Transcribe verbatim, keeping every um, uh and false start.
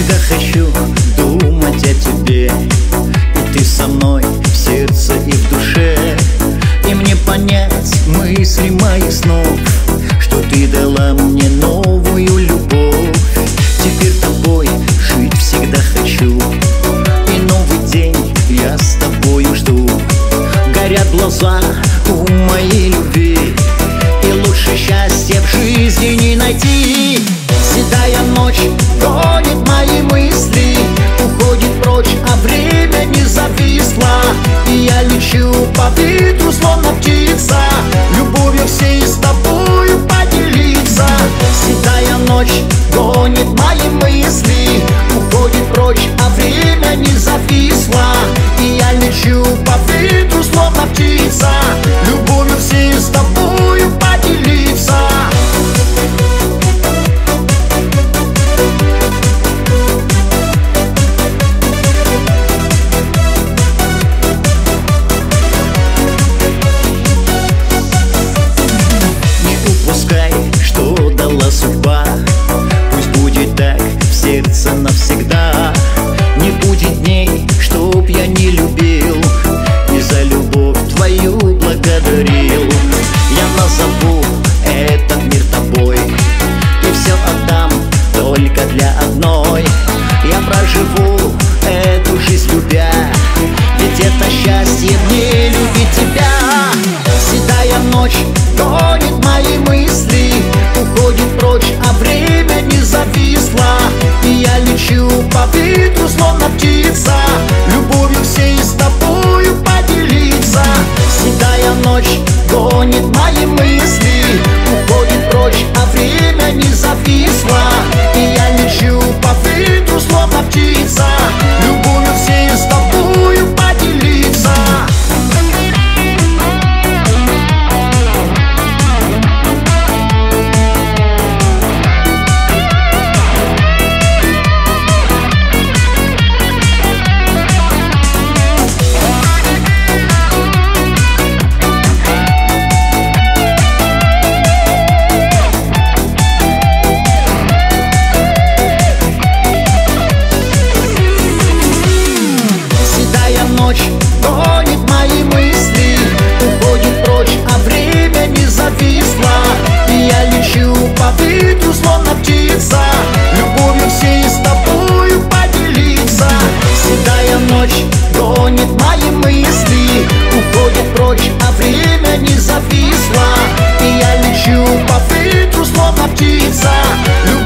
Всегда хочу думать о тебе, и ты со мной в сердце и в душе. И мне понять мысли моих снов, что ты дала мне новую любовь. Теперь тобой жить всегда хочу, и новый день я с тобою жду. Горят глаза у моей любви, и лучше счастья в жизни не найти. Седая ночь гонит мои мысли, уходит прочь, а время не зависло. И я лечу по ветру, словно птица, любовью всей с тобою поделиться. Седая ночь гонит мои мысли, уходит прочь, а время не зависло. И я лечу по ветру, словно птица, любовью всей с тобою поделиться. Что дала судьба, пусть будет так в сердце навсегда. Не будет дней, чтоб я не любил, и за любовь твою благодарил. Я назову этот мир тобой, и все отдам только для одной. Я проживу эту жизнь любя, ведь это счастье мне любить тебя. Седая ночь гонит мои мысли, уходит прочь, а время не зависло. И я лечу по ветру, словно птица, любовью всей с тобою поделиться. Седая ночь гонит мои мысли, уходит прочь, а время не зависло. И я лечу по ветру, словно птица, любовью всей с тобою поделиться. Ночь гонит мои мысли, уходит прочь, а время не зависло. И я лечу по ветру, словно птица, любовью всей с тобою поделиться. Седая ночь гонит мои мысли, уходит прочь, а время не зависло. И я лечу по ветру, словно птица, любовью